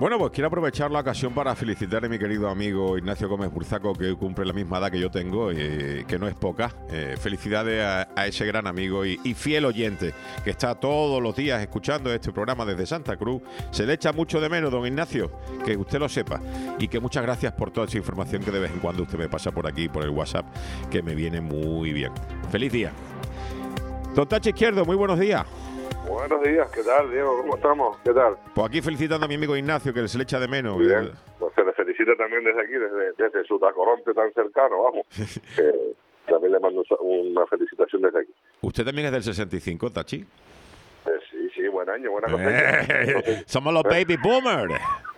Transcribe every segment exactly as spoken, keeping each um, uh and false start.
Bueno, pues quiero aprovechar la ocasión para felicitar a mi querido amigo Ignacio Gómez Burzaco, que cumple la misma edad que yo tengo, eh, que no es poca. Eh, felicidades a, a ese gran amigo y, y fiel oyente que está todos los días escuchando este programa desde Santa Cruz. Se le echa mucho de menos, don Ignacio, que usted lo sepa. Y que muchas gracias por toda esa información que de vez en cuando usted me pasa por aquí, por el WhatsApp, que me viene muy bien. Feliz día. Don Tachi Izquierdo, muy buenos días. Buenos días, ¿qué tal, Diego? ¿Cómo estamos? ¿Qué tal? Pues aquí felicitando a mi amigo Ignacio, que se le echa de menos. Muy bien, pues se le felicita también desde aquí, desde, desde su tacoronte tan cercano, vamos. eh, también le mando una felicitación desde aquí. ¿Usted también es del sesenta y cinco, Tachi? Eh, sí, sí, buen año, buena cosecha. Eh, somos los baby boomers.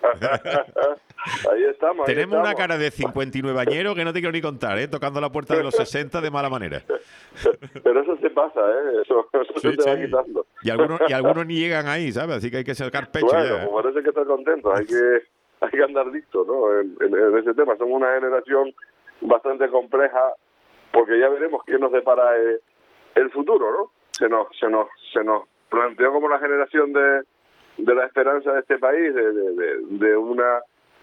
Ahí estamos. Ahí Tenemos estamos. una cara de cincuenta y nueve añero que no te quiero ni contar, ¿eh? Tocando la puerta de los sesenta de mala manera. Pero eso se pasa, ¿eh? Eso, eso Sí, se te va sí. quitando. Y algunos, y algunos ni llegan ahí, ¿sabes? Así que hay que sacar pecho Bueno, ya. pues parece que estar contentos, hay que, hay que andar listos, ¿no? En, en, en ese tema. Somos una generación bastante compleja, porque ya veremos qué nos depara eh, el futuro, ¿no? Se nos, se nos, se nos planteó como la generación de, de la esperanza de este país, de, de, de, de una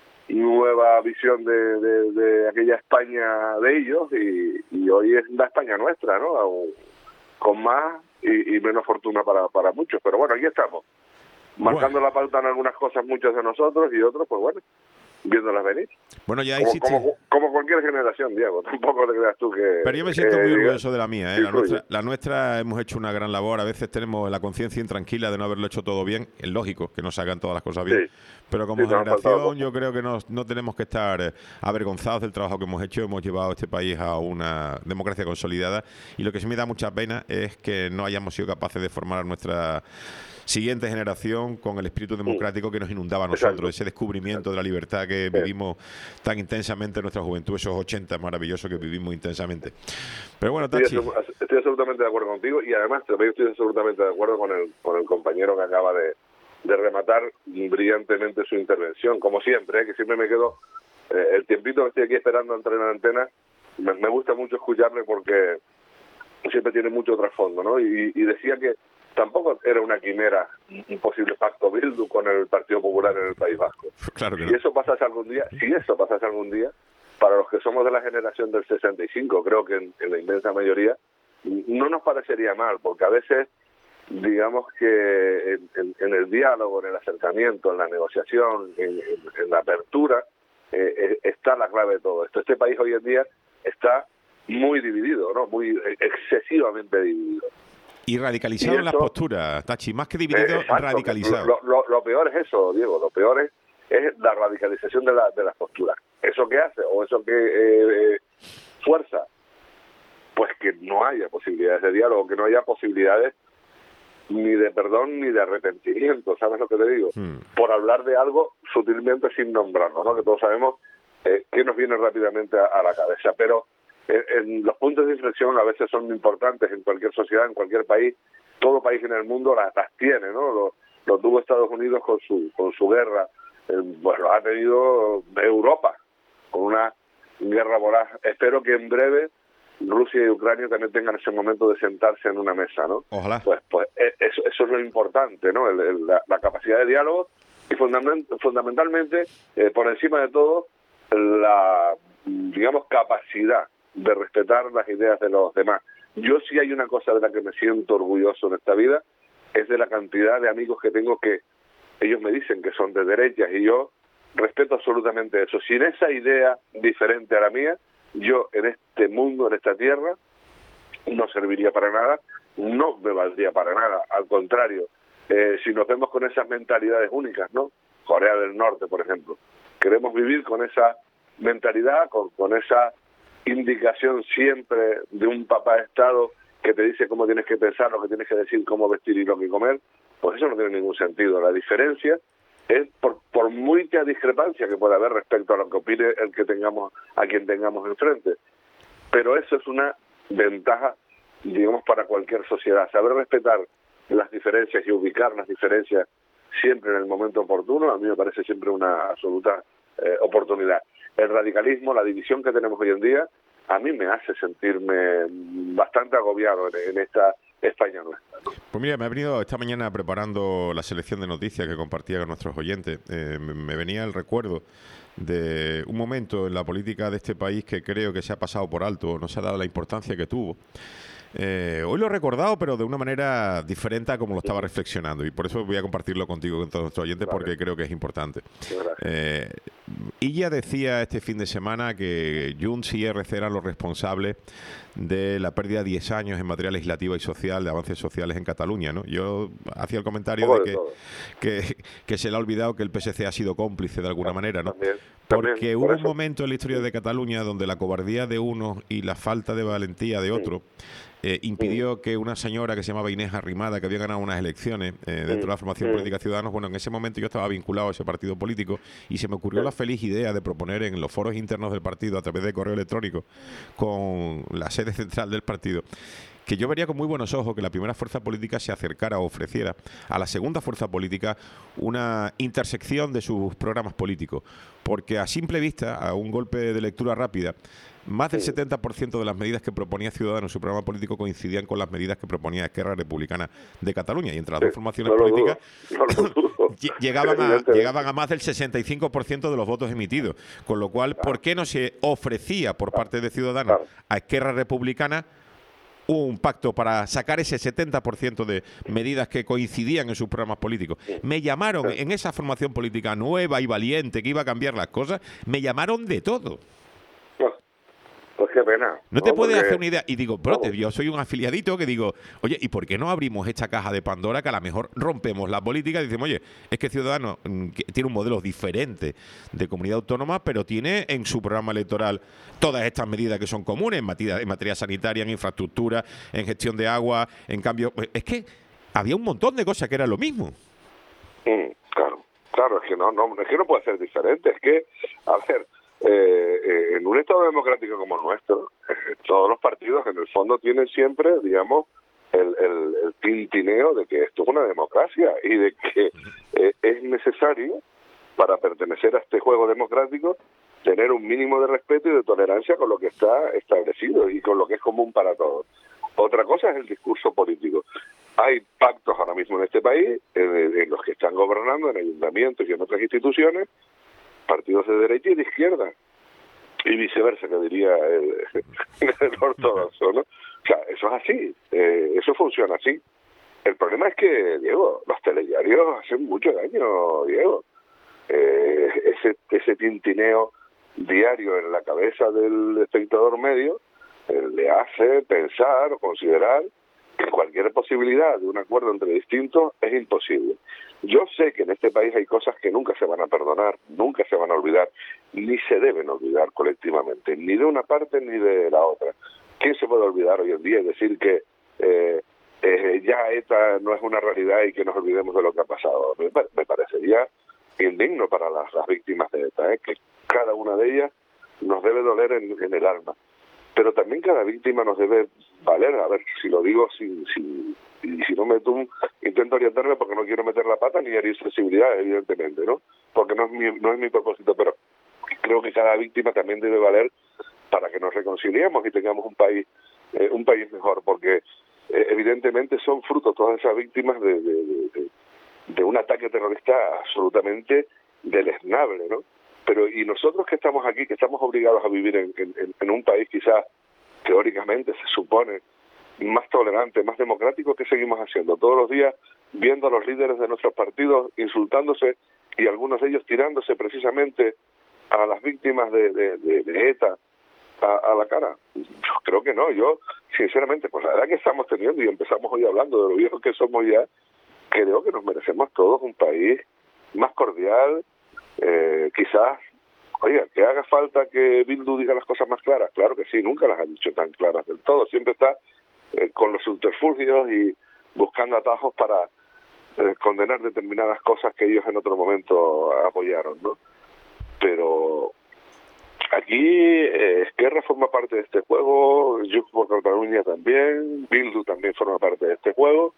nueva visión de, de, de aquella España de ellos, y, y hoy es la España nuestra, ¿no? Aún con más y, y menos fortuna para, para muchos, pero bueno, aquí estamos, marcando Bueno. la pauta en algunas cosas muchos de nosotros, y otros, pues bueno, viéndolas venir. Bueno, ya Como, existe. como, como cualquier generación, Diego, tampoco te creas tú que... Pero yo me siento que muy diga- orgulloso de la mía, ¿eh? sí, La fluye. nuestra, la nuestra hemos hecho una gran labor. A veces tenemos la conciencia intranquila de no haberlo hecho todo bien. Es lógico que no se hagan todas las cosas bien. Sí. Pero como Sí, nos han faltado generación, cosas. yo creo que no, no tenemos que estar eh, avergonzados del trabajo que hemos hecho. Hemos llevado a este país a una democracia consolidada. Y lo que sí me da mucha pena es que no hayamos sido capaces de formar a nuestra siguiente generación con el espíritu democrático que nos inundaba a nosotros, Exacto. ese descubrimiento de la libertad que vivimos tan intensamente en nuestra juventud, esos ochenta maravillosos que vivimos intensamente. Pero bueno, Estoy, Tachi, abso- estoy absolutamente de acuerdo contigo, y además también estoy absolutamente de acuerdo con el, con el compañero que acaba de, de rematar brillantemente su intervención, como siempre, ¿eh? Que siempre me quedo eh, el tiempito que estoy aquí esperando entrar en la antena, me, me gusta mucho escucharle porque siempre tiene mucho trasfondo, ¿no? Y, y decía que tampoco era una quimera un posible pacto Bildu con el Partido Popular en el País Vasco. claro que Si no. eso pasase algún día, si eso pasase algún día, para los que somos de la generación del sesenta y cinco, creo que en, en la inmensa mayoría, no nos parecería mal, porque a veces, digamos que en, en- en el diálogo, en el acercamiento, en la negociación, en, en- en la apertura, eh, eh, está la clave de todo esto. Este país hoy en día está muy dividido, ¿no? Muy eh, excesivamente dividido. Y radicalizado Y en las eso- posturas, Tachi, más que Eh, dividido, exacto. radicalizado. Lo, lo- lo peor es eso, Diego, lo peor es, es la radicalización de, la, de las posturas. ¿Eso qué hace? ¿O eso qué eh, eh, fuerza? Pues que no haya posibilidades de diálogo, que no haya posibilidades ni de perdón ni de arrepentimiento, ¿sabes lo que te digo? Hmm. Por hablar de algo sutilmente sin nombrarlo, ¿no? Que todos sabemos eh, que nos viene rápidamente a, a la cabeza. Pero eh, en los puntos de inflexión a veces son importantes en cualquier sociedad, en cualquier país. Todo país en el mundo las, las tiene, ¿no? Lo, lo tuvo Estados Unidos con su con su guerra, eh, pues lo ha tenido Europa con una guerra voraz. Espero que en breve Rusia y Ucrania también tengan ese momento de sentarse en una mesa, ¿no? Ojalá. Pues, pues eh, eso, eso es lo importante, ¿no? El- el- la, la capacidad de diálogo y fundament- fundamentalmente, eh, por encima de todo, la, digamos, capacidad de respetar las ideas de los demás. Yo sí hay una cosa de la que me siento orgulloso en esta vida, es de la cantidad de amigos que tengo que ellos me dicen que son de derechas, y yo respeto absolutamente eso. Sin esa idea diferente a la mía, yo en este mundo, en esta tierra, no serviría para nada, no me valdría para nada. Al contrario, eh, si nos vemos con esas mentalidades únicas, ¿no? Corea del Norte, por ejemplo, queremos vivir con esa mentalidad, con, con esa indicación siempre de un papá de Estado que te dice cómo tienes que pensar, lo que tienes que decir, cómo vestir y lo que comer, pues eso no tiene ningún sentido. La diferencia es por, por mucha discrepancia que pueda haber respecto a lo que opine el que tengamos, a quien tengamos enfrente. Pero eso es una ventaja, digamos, para cualquier sociedad. Saber respetar las diferencias y ubicar las diferencias siempre en el momento oportuno, a mí me parece siempre una absoluta eh, oportunidad. El radicalismo, la división que tenemos hoy en día, a mí me hace sentirme bastante agobiado en, en esta España nuestra, ¿no? Pues mira, me ha venido esta mañana preparando la selección de noticias que compartía con nuestros oyentes. Eh, me, me venía el recuerdo de un momento en la política de este país que creo que se ha pasado por alto, no se ha dado la importancia que tuvo. Eh, hoy lo he recordado, pero de una manera diferente a como lo estaba reflexionando, y por eso voy a compartirlo contigo con todos nuestros oyentes, vale, porque creo que es importante. Eh, Illa decía este fin de semana que Junts y R C eran los responsables de la pérdida de diez años en materia legislativa y social, de avances sociales en Cataluña, ¿no? Yo hacía el comentario de que, que, que se le ha olvidado que el P S C ha sido cómplice de alguna manera, ¿no? También, porque también, hubo un momento en la historia de Cataluña donde la cobardía de unos y la falta de valentía de otros Eh, impidió mm. que una señora que se llamaba Inés Arrimada, que había ganado unas elecciones eh, dentro mm. de la formación mm. política Ciudadanos, bueno, en ese momento yo estaba vinculado a ese partido político y se me ocurrió la feliz idea de proponer en los foros internos del partido, a través de correo electrónico, con la sede central del partido, que yo vería con muy buenos ojos que la primera fuerza política se acercara o ofreciera a la segunda fuerza política una intersección de sus programas políticos, porque a simple vista, a un golpe de lectura rápida, más del setenta por ciento de las medidas que proponía Ciudadanos en su programa político coincidían con las medidas que proponía Esquerra Republicana de Cataluña, y entre las dos formaciones no políticas no llegaban, a, llegaban a más del sesenta y cinco por ciento de los votos emitidos, con lo cual, ¿por qué no se ofrecía por parte de Ciudadanos a Esquerra Republicana un pacto para sacar ese setenta por ciento de medidas que coincidían en sus programas políticos? Me llamaron, en esa formación política nueva y valiente que iba a cambiar las cosas, me llamaron de todo. Pues qué pena. No, no te puedes porque... hacer una idea. Y digo, bro, yo soy un afiliadito que digo, oye, ¿y por qué no abrimos esta caja de Pandora que a lo mejor rompemos la política y decimos, oye, es que Ciudadanos tiene un modelo diferente de comunidad autónoma, pero tiene en su programa electoral todas estas medidas que son comunes en materia, en materia sanitaria, en infraestructura, en gestión de agua, en cambio... Es que había un montón de cosas que eran lo mismo. Mm, claro, claro, es que no, no, es que no puede ser diferente. Es que, a ver... Eh, eh, en un Estado democrático como el nuestro, eh, todos los partidos en el fondo tienen siempre, digamos, el, el, el tintineo de que esto es una democracia y de que eh, es necesario, para pertenecer a este juego democrático, tener un mínimo de respeto y de tolerancia con lo que está establecido y con lo que es común para todos. Otra cosa es el discurso político. Hay pactos ahora mismo en este país, en, en los que están gobernando, en ayuntamientos y en otras instituciones, partidos de derecha y de izquierda, y viceversa, que diría el, el ortodoxo, ¿no? O sea, eso es así, eh, eso funciona así. El problema es que, Diego, los telediarios hacen mucho daño, Diego. Eh, ese, ese tintineo diario en la cabeza del espectador medio eh, le hace pensar o considerar que cualquier posibilidad de un acuerdo entre distintos es imposible. Yo sé que en este país hay cosas que nunca se van a perdonar, nunca se van a olvidar, ni se deben olvidar colectivamente, ni de una parte ni de la otra. ¿Quién se puede olvidar hoy en día y decir que eh, eh, ya ETA no es una realidad y que nos olvidemos de lo que ha pasado? Me, me parecería indigno para las, las víctimas de ETA, ¿eh? Que cada una de ellas nos debe doler en, en el alma. Pero también cada víctima nos debe valer, a ver si lo digo sin, sin y si no meto un, intento orientarme porque no quiero meter la pata ni herir sensibilidad, evidentemente, ¿no? Porque no es mi, no es mi propósito, pero creo que cada víctima también debe valer para que nos reconciliemos y tengamos un país eh, un país mejor, porque eh, evidentemente son fruto todas esas víctimas de, de, de, de un ataque terrorista absolutamente deleznable, ¿no? Pero y nosotros que estamos aquí, que estamos obligados a vivir en, en, en un país quizás teóricamente se supone más tolerante, más democrático, ¿qué seguimos haciendo? Todos los días viendo a los líderes de nuestros partidos insultándose y algunos de ellos tirándose precisamente a las víctimas de, de, de, de ETA a, a la cara. Yo creo que no, yo sinceramente, pues la edad que estamos teniendo y empezamos hoy hablando de lo viejos que somos ya, creo que nos merecemos todos un país más cordial, eh, quizás, oiga, que haga falta que Bildu diga las cosas más claras, claro que sí, nunca las ha dicho tan claras del todo, siempre está eh, con los subterfugios y buscando atajos para eh, condenar determinadas cosas que ellos en otro momento apoyaron, ¿no? Pero aquí eh, Esquerra forma parte de este juego, Junts por Catalunya también, Bildu también forma parte de este juego,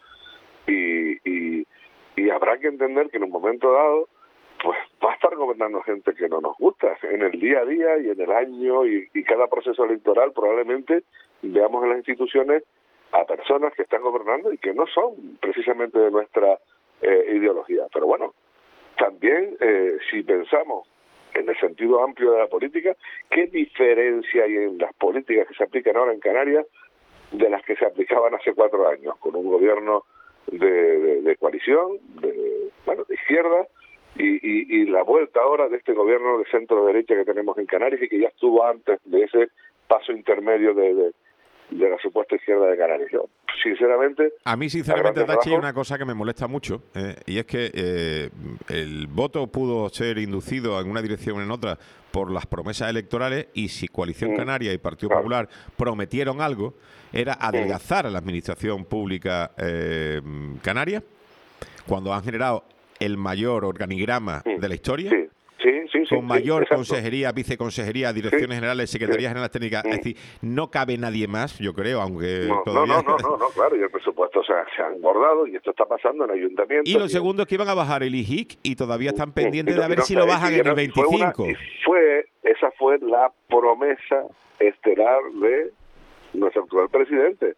y, y, y habrá que entender que en un momento dado pues va a estar gobernando gente que no nos gusta en el día a día y en el año y, y cada proceso electoral probablemente veamos en las instituciones a personas que están gobernando y que no son precisamente de nuestra eh, ideología. Pero bueno, también eh, si pensamos en el sentido amplio de la política, ¿qué diferencia hay en las políticas que se aplican ahora en Canarias de las que se aplicaban hace cuatro años, con un gobierno de, de, de coalición, de, bueno, de izquierda, y, y, y la vuelta ahora de este gobierno de centro-derecha que tenemos en Canarias y que ya estuvo antes de ese paso intermedio de, de, de la supuesta izquierda de Canarias? Yo, sinceramente... A mí, sinceramente, Tachi, hay rasgos, una cosa que me molesta mucho, eh, y es que eh, el voto pudo ser inducido en una dirección o en otra por las promesas electorales, y si Coalición Canaria y Partido claro. Popular prometieron algo, era adelgazar a la administración pública eh, canaria, cuando han generado el mayor organigrama de la historia. Sí. Sí, sí, sí, con mayor sí, consejería, viceconsejería, direcciones sí, generales, secretarías sí. generales técnicas. Mm. Es decir, no cabe nadie más, yo creo, aunque no, todavía... No, no, no, no, no, claro, y el presupuesto o sea, se ha engordado y esto está pasando en ayuntamientos. Y lo segundo es que iban a bajar el I J I C y todavía están pendientes y no, de a ver no, si lo bajan en el veinticinco. Fue una, y fue, esa fue la promesa estelar de nuestro actual presidente.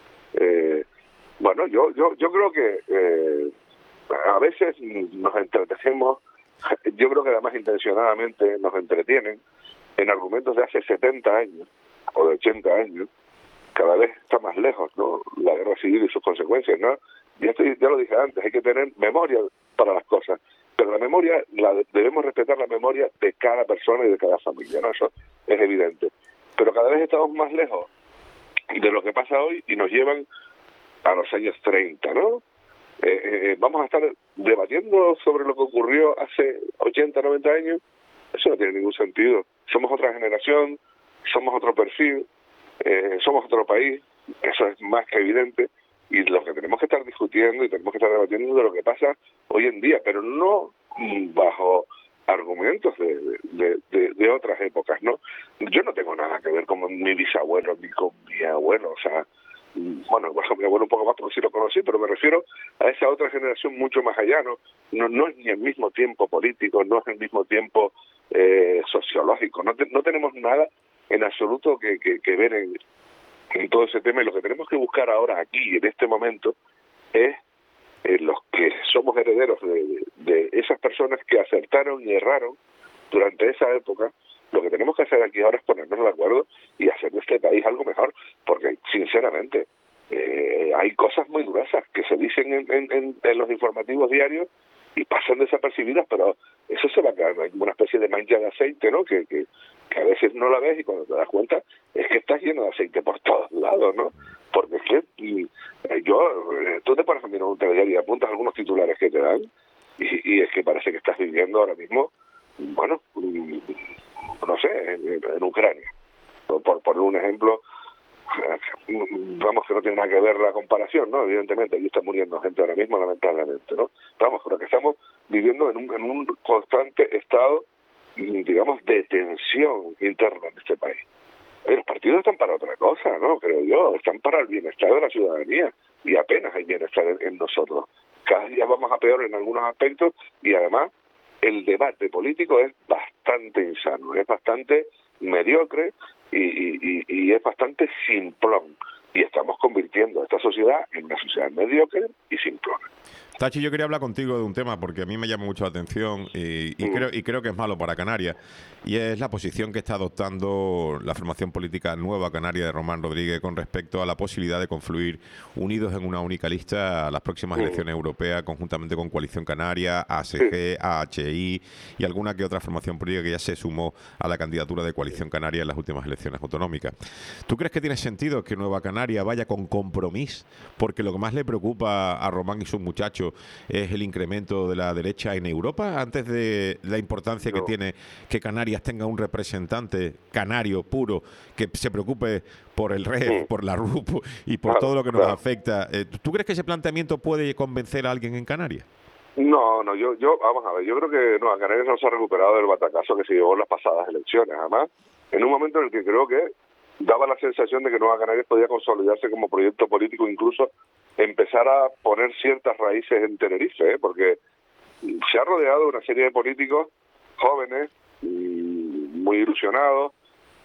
Eh, bueno, yo, yo, yo creo que eh, a veces nos entretenemos. Yo creo que además intencionadamente nos entretienen en argumentos de hace setenta años o de ochenta años. Cada vez está más lejos, ¿no?, la guerra civil y sus consecuencias, ¿no? Ya, estoy, ya lo dije antes, hay que tener memoria para las cosas, pero la memoria, la, debemos respetar la memoria de cada persona y de cada familia, ¿no? Eso es evidente. Pero cada vez estamos más lejos de lo que pasa hoy y nos llevan a los años treinta, ¿no? Eh, eh, vamos a estar debatiendo sobre lo que ocurrió hace ochenta, noventa años. Eso no tiene ningún sentido. Somos otra generación, somos otro perfil, eh, somos otro país, eso es más que evidente, y lo que tenemos que estar discutiendo y tenemos que estar debatiendo de lo que pasa hoy en día, pero no bajo argumentos de, de, de, de otras épocas, ¿no? Yo no tengo nada que ver con mi bisabuelo ni con mi abuelo, o sea, bueno, por ejemplo, mi abuelo un poco más porque sí lo conocí, pero me refiero a esa otra generación mucho más allá, ¿no? No, no es ni el mismo tiempo político, no es el mismo tiempo eh, sociológico, no, te, no tenemos nada en absoluto que, que, que ver en, en todo ese tema, y lo que tenemos que buscar ahora aquí, en este momento, es eh, los que somos herederos de, de, de esas personas que acertaron y erraron durante esa época. Lo que tenemos que hacer aquí ahora es ponernos de acuerdo y hacer de este país algo mejor, porque sinceramente eh, hay cosas muy gruesas que se dicen en, en, en los informativos diarios y pasan desapercibidas, pero eso se va a quedar como una especie de mancha de aceite, ¿no? Que, que, que a veces no la ves y cuando te das cuenta es que estás lleno de aceite por todos lados, ¿no? Porque es que y, eh, yo, eh, tú te pones a mirar un telediario y apuntas algunos titulares que te dan y, y es que parece que estás viviendo ahora mismo, bueno, no sé, en, en Ucrania. Por, por poner un ejemplo, vamos, que no tiene nada que ver la comparación, ¿no? Evidentemente, allí está muriendo gente ahora mismo, lamentablemente, ¿no? Vamos, creo que estamos viviendo en un, en un constante estado, digamos, de tensión interna en este país. Eh, los partidos están para otra cosa, ¿no? Creo yo, están para el bienestar de la ciudadanía y apenas hay bienestar en, en nosotros. Cada día vamos a peor en algunos aspectos y además el debate político es bastante insano, es bastante mediocre y, y, y es bastante simplón. Y estamos convirtiendo a esta sociedad en una sociedad mediocre y simplona. Tachi, yo quería hablar contigo de un tema porque a mí me llama mucho la atención y, y, mm. creo, y creo que es malo para Canarias, y es la posición que está adoptando la formación política Nueva Canaria de Román Rodríguez con respecto a la posibilidad de confluir unidos en una única lista a las próximas mm. elecciones europeas, conjuntamente con Coalición Canaria, A S G, A H I y alguna que otra formación política que ya se sumó a la candidatura de Coalición Canaria en las últimas elecciones autonómicas. ¿Tú crees que tiene sentido que Nueva Canaria vaya con compromiso? Porque lo que más le preocupa a Román y sus muchachos es el incremento de la derecha en Europa, antes de la importancia no. que tiene que Canarias tenga un representante canario puro que se preocupe por el R E F, sí. por la R U P y por claro, todo lo que nos claro. afecta. ¿Tú crees que ese planteamiento puede convencer a alguien en Canarias? No, no, yo, yo, vamos a ver, yo creo que no, Canarias no se ha recuperado del batacazo que se llevó en las pasadas elecciones, además, en un momento en el que creo que daba la sensación de que Nueva Canarias podía consolidarse como proyecto político, incluso empezar a poner ciertas raíces en Tenerife, ¿eh? Porque se ha rodeado de una serie de políticos jóvenes, muy ilusionados,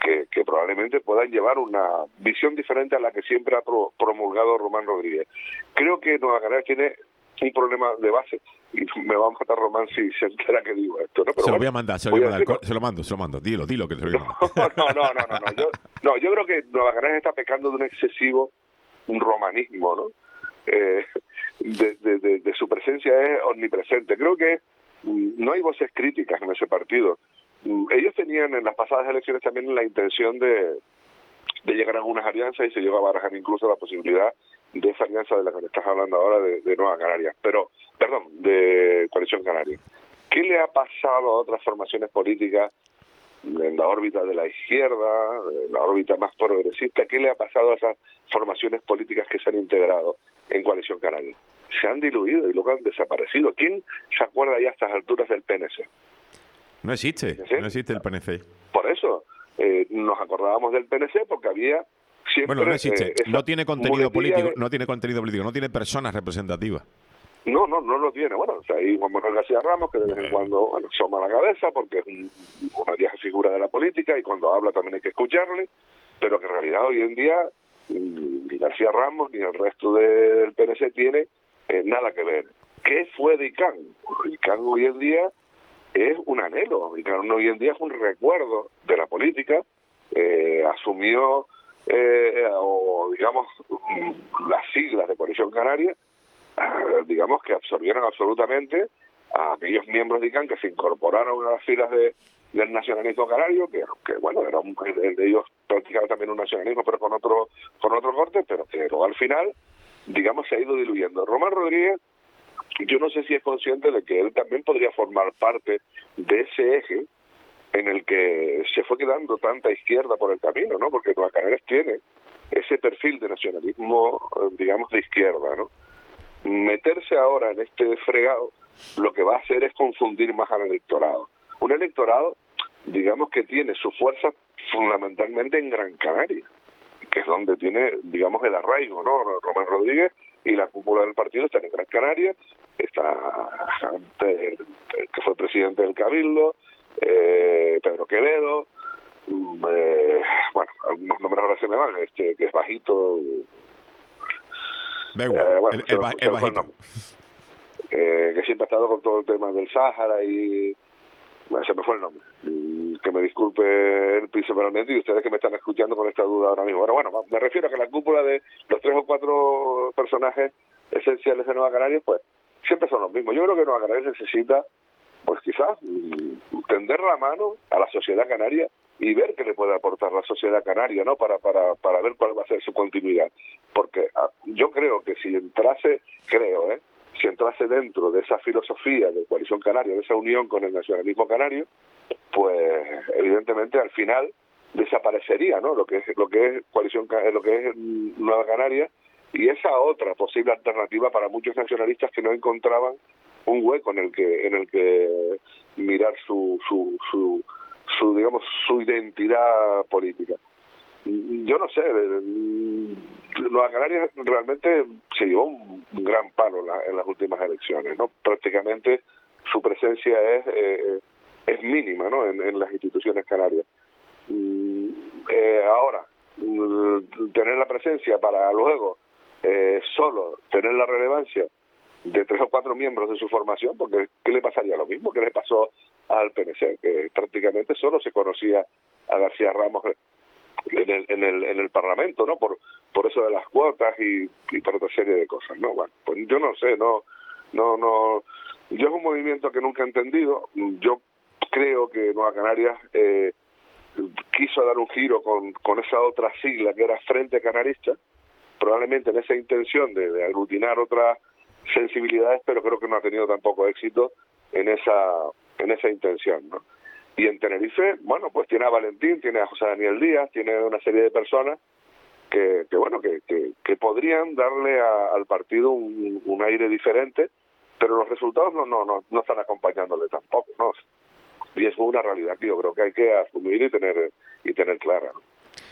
que, que probablemente puedan llevar una visión diferente a la que siempre ha pro, promulgado Román Rodríguez. Creo que Nueva Canarias tiene un problema de base, y me va a matar Román si se entera que digo esto, ¿no? Pero se lo bueno, voy a mandar, se lo, voy a mandar. se lo mando, se lo mando, dilo, dilo que te lo voy a mandar. No, no, no, no, no, yo, no, yo creo que Nueva Canarias está pecando de un excesivo un romanismo, ¿no? Eh, de, de, de, de su presencia es omnipresente. Creo que mm, no hay voces críticas en ese partido. Mm, ellos tenían en las pasadas elecciones también la intención de, de llegar a algunas alianzas y se llegó a barajar incluso la posibilidad de esa alianza de la que estás hablando ahora de, de Nueva Canarias, pero, perdón, de Coalición Canaria. ¿Qué le ha pasado a otras formaciones políticas en la órbita de la izquierda, en la órbita más progresista? ¿Qué le ha pasado a esas formaciones políticas que se han integrado en Coalición Canaria? Se han diluido y luego han desaparecido. ¿Quién se acuerda ya a estas alturas del P N C? No existe, ¿Sí? no existe el P N C. Por eso, eh, nos acordábamos del P N C porque había siempre... Bueno, no existe, eh, no tiene contenido político, de... no tiene contenido político, no tiene personas representativas. No, no, no lo tiene. Bueno, o sea, hay Juan Manuel García Ramos, que de vez en cuando bueno, asoma la cabeza porque es un, una vieja figura de la política y cuando habla también hay que escucharle, pero que en realidad hoy en día ni García Ramos ni el resto del P N C tiene eh, nada que ver. ¿Qué fue de ICANN? ICANN hoy en día es un anhelo, ICANN hoy en día es un recuerdo de la política, eh, asumió, eh, o digamos, las siglas de Coalición Canaria, digamos que absorbieron absolutamente a aquellos miembros de ICANN que se incorporaron a las filas de, del nacionalismo canario, que, que bueno, era un, de ellos practicaban también un nacionalismo, pero con otro con otro corte, pero que luego al final, digamos, se ha ido diluyendo. Román Rodríguez, yo no sé si es consciente de que él también podría formar parte de ese eje en el que se fue quedando tanta izquierda por el camino, ¿no? Porque Nueva Canarias tiene ese perfil de nacionalismo, digamos, de izquierda, ¿no? Meterse ahora en este fregado lo que va a hacer es confundir más al electorado. Un electorado, digamos, que tiene su fuerza fundamentalmente en Gran Canaria, que es donde tiene, digamos, el arraigo, ¿no? Román Rodríguez y la cúpula del partido están en Gran Canaria, está el, el que fue presidente del Cabildo, eh, Pedro Quevedo, eh, bueno, algunos nombres ahora se me van, este que es bajito... Eh, bueno, el, el, el, el bajito. Eh, que siempre ha estado con todo el tema del Sáhara y bueno, se me fue el nombre, y que me disculpe el principalmente y ustedes que me están escuchando con esta duda ahora mismo. Pero bueno, me refiero a que la cúpula de los tres o cuatro personajes esenciales de Nueva Canarias pues siempre son los mismos. Yo creo que Nueva Canarias necesita pues quizás tender la mano a la sociedad canaria y ver qué le puede aportar la sociedad canaria, ¿no? Para para para ver cuál va a ser su continuidad. Porque ah, yo creo que si entrase, creo, ¿eh? Si entrase dentro de esa filosofía de Coalición Canaria, de esa unión con el nacionalismo canario, pues evidentemente al final desaparecería, ¿no? Lo que es lo que es Coalición, lo que es Nueva Canaria y esa otra posible alternativa para muchos nacionalistas que no encontraban un hueco en el que en el que mirar su su su su digamos su identidad política. Yo no sé, Nueva Canarias realmente se llevó un gran palo en, la, en las últimas elecciones, ¿no? Prácticamente su presencia es eh, es mínima, ¿no? En, en las instituciones canarias. Eh, ahora tener la presencia para luego eh, solo tener la relevancia de tres o cuatro miembros de su formación, porque ¿qué le pasaría? Lo mismo que le pasó al P N C, que prácticamente solo se conocía a García Ramos en el en el en el Parlamento, ¿no? Por por eso de las cuotas y, y por otra serie de cosas, ¿no? Bueno, pues yo no sé, no no no yo es un movimiento que nunca he entendido. Yo creo que Nueva Canarias eh, quiso dar un giro con con esa otra sigla que era Frente Canarista, probablemente en esa intención de, de aglutinar otras sensibilidades, pero creo que no ha tenido tampoco éxito en esa en esa intención, ¿no? Y en Tenerife, bueno, pues tiene a Valentín, tiene a José Daniel Díaz, tiene una serie de personas que, que bueno, que, que, que podrían darle a, al partido un, un aire diferente, pero los resultados no no no, no están acompañándole tampoco, ¿no? Y es una realidad que yo creo que hay que asumir y tener y tener clara, ¿no?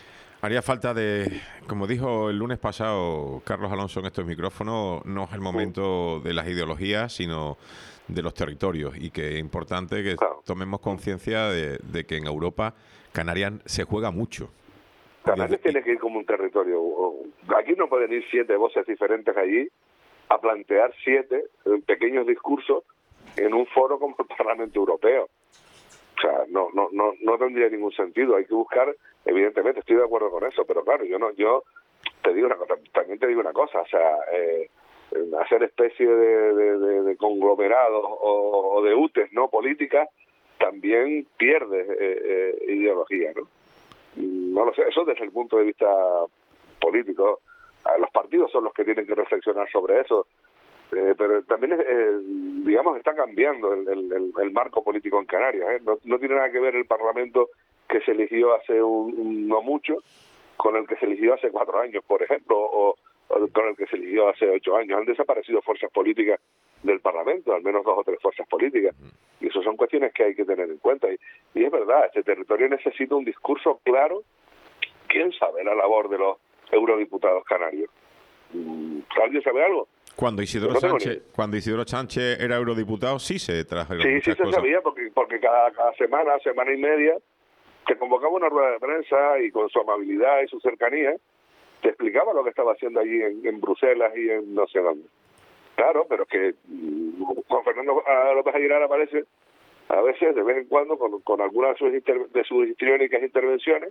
Haría falta de, como dijo el lunes pasado Carlos Alonso en estos micrófonos, no es el momento de las ideologías, sino de los territorios, y que es importante que Claro. tomemos conciencia de, de que en Europa Canarias se juega mucho. Canarias tiene que ir como un territorio. Aquí no pueden ir siete voces diferentes allí a plantear siete pequeños discursos en un foro como el Parlamento Europeo. O sea, no, no, no, no tendría ningún sentido. Hay que buscar, evidentemente, estoy de acuerdo con eso, pero claro, yo no, yo te digo una cosa, también te digo una cosa, o sea, eh, hacer especie de, de, de, de conglomerados o, o de U T Es no políticas también pierde eh, eh, ideología, ¿no? No lo sé, eso desde el punto de vista político. Los partidos son los que tienen que reflexionar sobre eso. Eh, pero también, eh, digamos, está cambiando el, el, el marco político en Canarias. ¿eh? No, no tiene nada que ver el Parlamento que se eligió hace un, un, no mucho con el que se eligió hace cuatro años, por ejemplo, o, o con el que se eligió hace ocho años. Han desaparecido fuerzas políticas del Parlamento, al menos dos o tres fuerzas políticas. Y eso son cuestiones que hay que tener en cuenta. Y, y es verdad, este territorio necesita un discurso claro. ¿Quién sabe la labor de los eurodiputados canarios? ¿Alguien sabe algo? Cuando Isidoro no Sánchez cuando Isidoro Sánchez era eurodiputado, sí se trajeron Sí, sí se cosas. sabía, porque porque cada, cada semana, semana y media, te convocaba una rueda de prensa y con su amabilidad y su cercanía, te explicaba lo que estaba haciendo allí en, en Bruselas y en no sé dónde. Claro, pero es que Juan Fernando López Aguilar aparece a veces, de vez en cuando, con, con algunas de sus, inter, de sus histriónicas intervenciones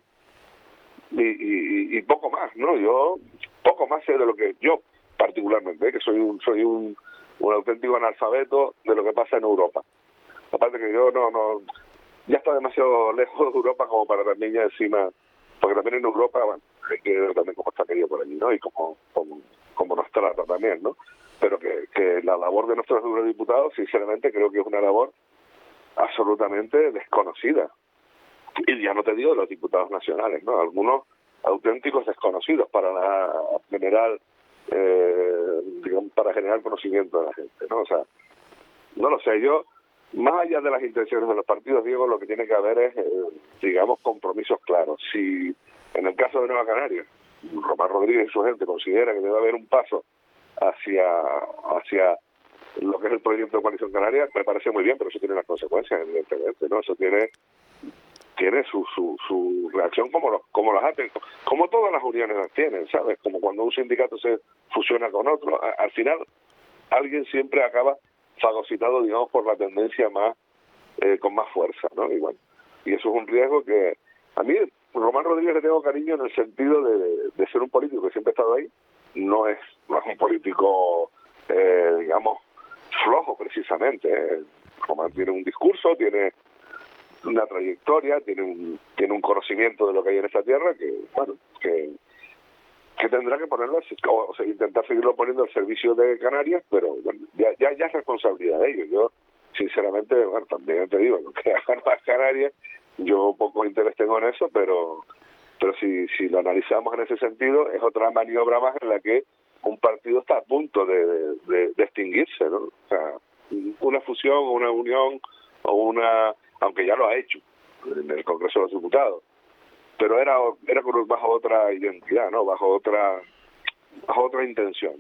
y, y, y poco más, ¿no? Yo poco más sé de lo que yo particularmente, ¿eh? que soy un soy un, un auténtico analfabeto de lo que pasa en Europa. Aparte que yo no no ya está demasiado lejos de Europa como para también ya encima, porque también en Europa, bueno, hay que ver también cómo está querido por allí, ¿no? Y cómo, cómo, cómo nos trata también, ¿no? Pero que, que la labor de nuestros eurodiputados, sinceramente, creo que es una labor absolutamente desconocida. Y ya no te digo de los diputados nacionales, ¿no? Algunos auténticos desconocidos para la general eh, digamos, para generar conocimiento de la gente, ¿no? O sea, no lo sé, yo, más allá de las intenciones de los partidos, Diego, lo que tiene que haber es, eh, digamos, compromisos claros. Si en el caso de Nueva Canaria, Román Rodríguez y su gente considera que debe haber un paso hacia hacia lo que es el proyecto de Coalición Canaria, me parece muy bien, pero eso tiene las consecuencias, evidentemente, ¿no? Eso tiene tiene su su, su reacción como los como las hacen, como todas las uniones las tienen, ¿sabes? Como cuando un sindicato se fusiona con otro, a, al final alguien siempre acaba fagocitado, digamos, por la tendencia más eh, con más fuerza, ¿no? Y bueno, y eso es un riesgo que a mí Román Rodríguez le tengo cariño en el sentido de, de, de ser un político que siempre ha estado ahí. No es no es un político eh, digamos flojo precisamente. eh. Román tiene un discurso, tiene una trayectoria, tiene un tiene un conocimiento de lo que hay en esta tierra que, bueno, que que tendrá que ponerlo, o sea, intentar seguirlo poniendo al servicio de Canarias, pero bueno, ya ya ya es responsabilidad de ellos. Yo, sinceramente, bueno, también te digo, lo que hagan las Canarias, yo poco interés tengo en eso, pero pero si si lo analizamos en ese sentido, es otra maniobra más en la que un partido está a punto de, de, de, de extinguirse, ¿no? O sea, una fusión, una unión, o una, aunque ya lo ha hecho en el Congreso de los Diputados, pero era era bajo otra identidad, ¿no? Bajo otra bajo otra intención.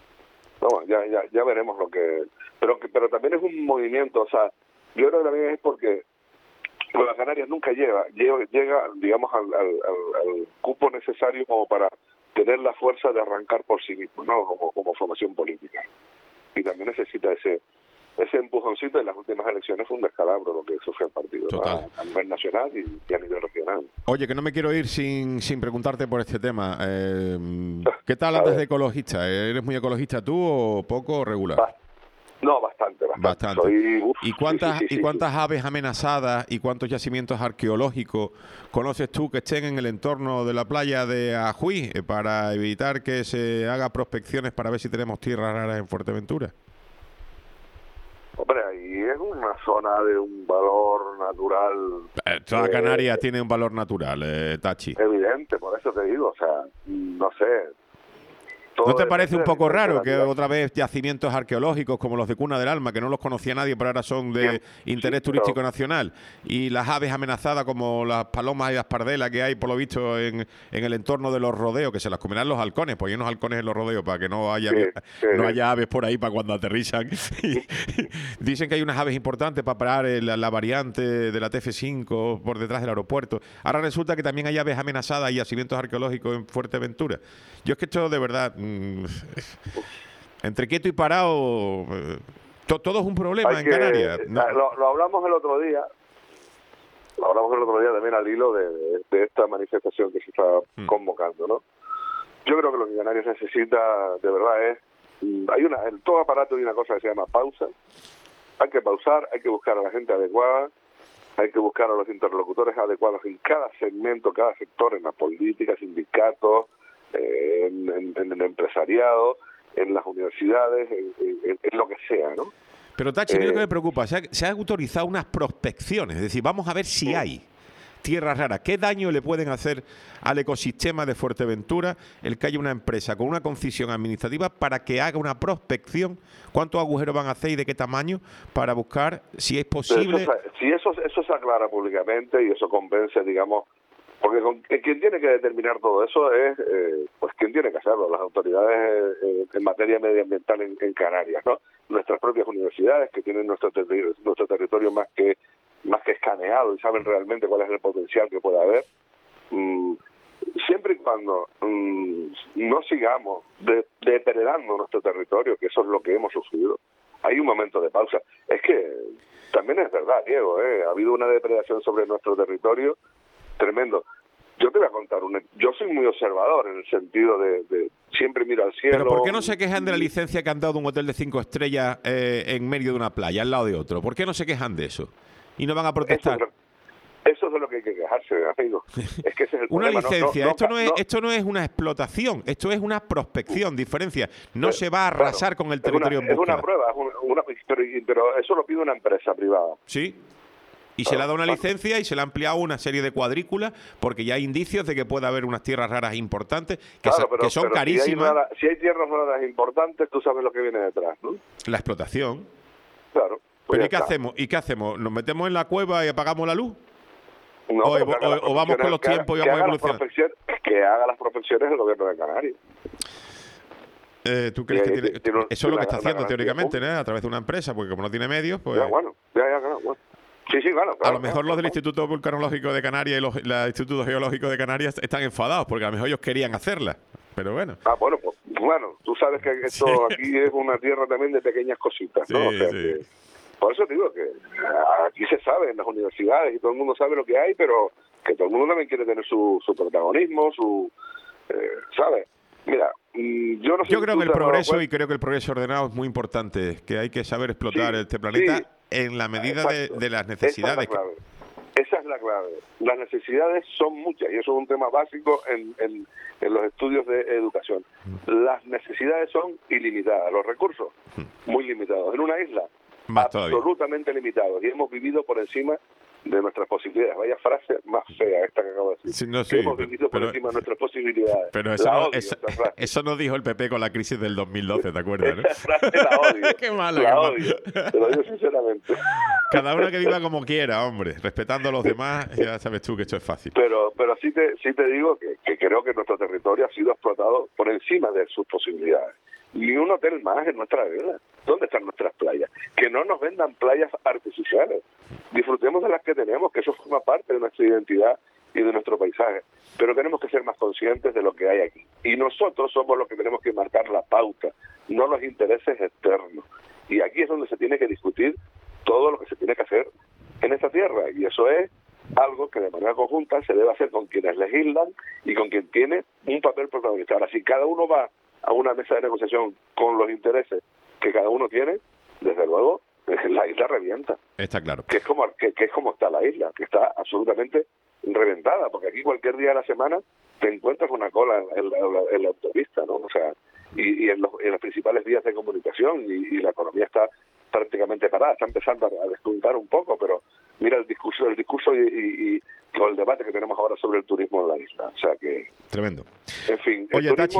No, bueno, ya ya ya veremos lo que, pero que pero también es un movimiento, o sea, yo creo que también es porque Nueva Canarias nunca llega llega, llega digamos al, al, al, al cupo necesario como para tener la fuerza de arrancar por sí mismo, ¿no? Como como formación política. Y también necesita ese ese empujoncito. En las últimas elecciones fue un descalabro lo que sufrió el partido, ¿no? A nivel nacional y, y a nivel regional. Oye, que no me quiero ir sin, sin preguntarte por este tema. Eh, ¿Qué tal andas de ecologista? ¿Eres muy ecologista tú o poco o regular? Bast- no, bastante, bastante. Bastante. Soy, uf, ¿Y cuántas, sí, sí, sí, ¿y cuántas sí. aves amenazadas y cuántos yacimientos arqueológicos conoces tú que estén en el entorno de la playa de Ajuí eh, para evitar que se haga prospecciones para ver si tenemos tierras raras en Fuerteventura? Hombre, ahí es una zona de un valor natural. Eh, toda eh, Canarias tiene un valor natural, eh, Tachi. Evidente, por eso te digo, o sea, no sé. ¿No te parece un poco raro que otra vez yacimientos arqueológicos como los de Cuna del Alma, que no los conocía nadie, pero ahora son de sí, interés sí, turístico pero... nacional, y las aves amenazadas como las palomas y las pardelas que hay, por lo visto, en, en el entorno de los rodeos, que se las comerán los halcones, pues hay unos halcones en los rodeos para que no haya, sí, sí, no haya aves por ahí para cuando aterrizan? Dicen que hay unas aves importantes para parar la, la variante de la T F cinco por detrás del aeropuerto. Ahora resulta que también hay aves amenazadas y yacimientos arqueológicos en Fuerteventura. Yo es que esto de verdad... Entre quieto y parado, to, todo es un problema Hay en que, Canarias. ¿No? Lo, lo hablamos el otro día, lo hablamos el otro día también al hilo de, de, de esta manifestación que se está hmm. convocando, ¿no? Yo creo que lo que Canarias necesita, de verdad, es, hay una, en todo aparato hay una cosa que se llama pausa. Hay que pausar, hay que buscar a la gente adecuada, hay que buscar a los interlocutores adecuados en cada segmento, cada sector, en la política, sindicatos, eh, en, en, en el empresariado, en las universidades, en, en, en lo que sea, ¿no? Pero Tachi, eh, lo que me preocupa, se, ha, se han autorizado unas prospecciones, es decir, vamos a ver si sí. hay tierras raras. ¿Qué daño le pueden hacer al ecosistema de Fuerteventura el que haya una empresa con una concesión administrativa para que haga una prospección? ¿Cuántos agujeros van a hacer y de qué tamaño para buscar si es posible? Eso, si eso, eso se aclara públicamente y eso convence, digamos, porque con, quien tiene que determinar todo eso es, eh, pues quien tiene que hacerlo, las autoridades eh, en materia medioambiental en, en Canarias, ¿no? Nuestras propias universidades que tienen nuestro, ter nuestro territorio más que más que escaneado y saben realmente cuál es el potencial que puede haber. Mm, siempre y cuando mm, no sigamos de, depredando nuestro territorio, que eso es lo que hemos sufrido, hay un momento de pausa. Es que también es verdad, Diego, ¿eh? Ha habido una depredación sobre nuestro territorio tremendo. Yo te voy a contar, una, yo soy muy observador en el sentido de, de siempre miro al cielo. ¿Pero por qué no se quejan de la licencia que han dado de un hotel de cinco estrellas eh, en medio de una playa, al lado de otro? ¿Por qué no se quejan de eso? ¿Y no van a protestar? Eso, eso es de lo que hay que quejarse, amigo. Es que ese es el una problema. licencia, no, no, esto, no es, no. esto no es una explotación, esto es una prospección, diferencia. No pero, se va a arrasar claro, con el territorio es una, en búsqueda. Es una prueba, es una, una, pero, pero eso lo pide una empresa privada. Sí. Y se le ha dado una licencia y se le ha ampliado una serie de cuadrículas porque ya hay indicios de que puede haber unas tierras raras importantes que, claro, pero, que son pero carísimas. Si hay, rara, si hay tierras raras importantes, tú sabes lo que viene detrás, ¿no? La explotación. Claro. Pues pero ¿y qué está. hacemos? ¿Y qué hacemos? ¿Nos metemos en la cueva y apagamos la luz? No, o, o, o vamos con los que tiempos haga, y vamos evolucionando. Que haga las prospecciones el gobierno de Canarias. Eh, ¿Tú crees que, que tiene, tiene, eso es lo que está haciendo teóricamente, ¿no? A través de una empresa, porque como no tiene medios, pues... Ya, bueno, ya, ya, claro, bueno. Sí, sí, claro, claro, a lo mejor claro, los del claro. Instituto Vulcanológico de Canarias y los el Instituto Geológico de Canarias están enfadados porque a lo mejor ellos querían hacerla, pero bueno. Ah, bueno, pues bueno, tú sabes que esto sí. Aquí es una tierra también de pequeñas cositas, ¿no? Sí, o sea, sí. que, por eso te digo que aquí se sabe en las universidades y todo el mundo sabe lo que hay, pero que todo el mundo también quiere tener su, su protagonismo, su, eh, ¿sabes? Mira, yo no sé Yo si creo que el progreso, y creo que el progreso ordenado es muy importante, que hay que saber explotar sí, este planeta sí. en la medida de, de las necesidades. Esa es la clave. Esa es la clave. Las necesidades son muchas y eso es un tema básico en, en, en los estudios de educación. Las necesidades son ilimitadas, los recursos muy limitados. En una isla, más absolutamente todavía. limitados y hemos vivido por encima de nuestras posibilidades. Vaya frase más fea esta que acabo de decir. Sí, no, sí, hemos vivido pero, por encima de nuestras posibilidades. Pero eso, la no, odio, eso, eso no dijo el P P con la crisis del dos mil doce, ¿te acuerdas? ¿no? Esa frase la odio. Qué mala. La qué odio. mala. Te lo digo sinceramente. Cada uno que viva como quiera, hombre. Respetando a los demás, ya sabes tú que esto es fácil. Pero pero sí te, sí te digo que, que creo que nuestro territorio ha sido explotado por encima de sus posibilidades. Ni un hotel más en nuestra isla. ¿Dónde están nuestras playas? Que no nos vendan playas artificiales. Disfrutemos de las que tenemos, que eso forma parte de nuestra identidad y de nuestro paisaje. Pero tenemos que ser más conscientes de lo que hay aquí. Y nosotros somos los que tenemos que marcar la pauta, no los intereses externos. Y aquí es donde se tiene que discutir todo lo que se tiene que hacer en esta tierra. Y eso es algo que de manera conjunta se debe hacer con quienes legislan y con quien tiene un papel protagonista. Ahora, si cada uno va a una mesa de negociación con los intereses que cada uno tiene, desde luego la isla revienta. Está claro. Que es como que, que es como está la isla, que está absolutamente reventada, porque aquí cualquier día de la semana te encuentras una cola en, en, en, la, en la autopista, ¿no? O sea, y, y en, los, en las principales vías de comunicación y, y la economía está prácticamente parada, está empezando a, a despuntar un poco, pero mira el discurso, el discurso y, y, y el debate que tenemos ahora sobre el turismo en la isla, o sea que tremendo. En fin, Oye, el turismo, Tachi. el turismo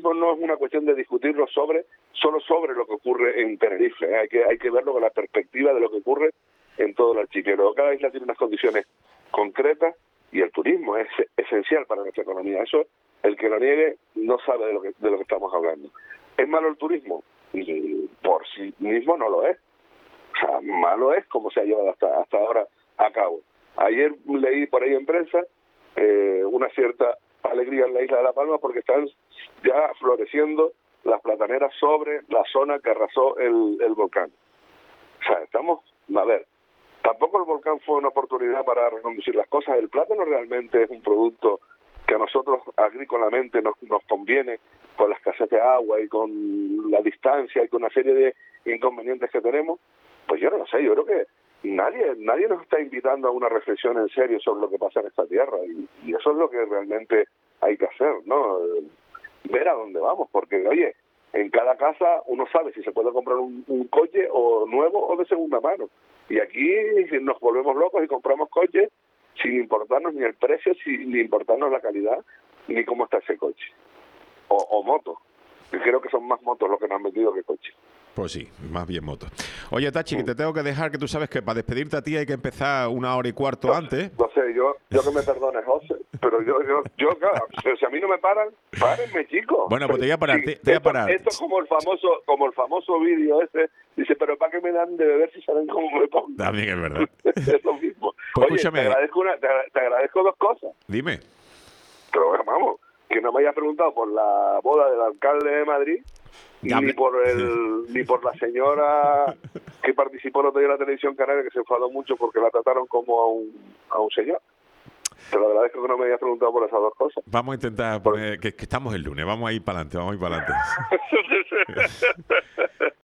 turismo no es una cuestión de discutirlo sobre solo sobre lo que ocurre en Tenerife, ¿eh? hay que hay que verlo con la perspectiva de lo que ocurre en todo el archipiélago. Cada isla tiene unas condiciones concretas y el turismo es esencial para nuestra economía. Eso, el que lo niegue no sabe de lo que de lo que estamos hablando. ¿Es malo el turismo? Y por sí mismo no lo es. O sea, malo es como se ha llevado hasta hasta ahora a cabo. Ayer leí por ahí en prensa eh, una cierta alegría en la isla de La Palma porque están ya floreciendo las plataneras sobre la zona que arrasó el, el volcán. O sea, estamos, a ver, tampoco el volcán fue una oportunidad para reconducir las cosas. El plátano realmente es un producto que a nosotros agrícolamente nos, nos conviene con la escasez de agua y con la distancia y con una serie de inconvenientes que tenemos. Pues yo no lo sé, yo creo que nadie nadie nos está invitando a una reflexión en serio sobre lo que pasa en esta tierra y, y eso es lo que realmente hay que hacer, ¿no? Ver a dónde vamos, porque oye, en cada casa uno sabe si se puede comprar un, un coche o nuevo o de segunda mano, y aquí nos volvemos locos y compramos coches sin importarnos ni el precio, sin ni importarnos la calidad ni cómo está ese coche, o, o motos, que creo que son más motos los que nos han metido que coches. Pues sí, más bien motos. Oye, Tachi, que te tengo que dejar, que tú sabes que para despedirte a ti hay que empezar una hora y cuarto no, antes. No sé, yo yo que me perdones, José, pero yo, yo, yo claro, si a mí no me paran, párenme, chicos. Bueno, pues te voy a parar, Sí, te, te voy a parar. Esto, esto es como el famoso como el famoso vídeo ese, dice, pero ¿para qué me dan de beber si saben cómo me pongo? También es verdad. Es lo mismo. Pues Oye, escúchame. te agradezco, una, te, te agradezco dos cosas. Dime. Pero vamos, que no me hayas preguntado por la boda del alcalde de Madrid, Ya ni me... por el ni por la señora que participó el otro día en la televisión canaria, que se enfadó mucho porque la trataron como a un a un señor. Te lo agradezco que no me hayas preguntado por esas dos cosas. Vamos a intentar poner, que, que estamos el lunes, vamos a ir para adelante, vamos a ir para adelante.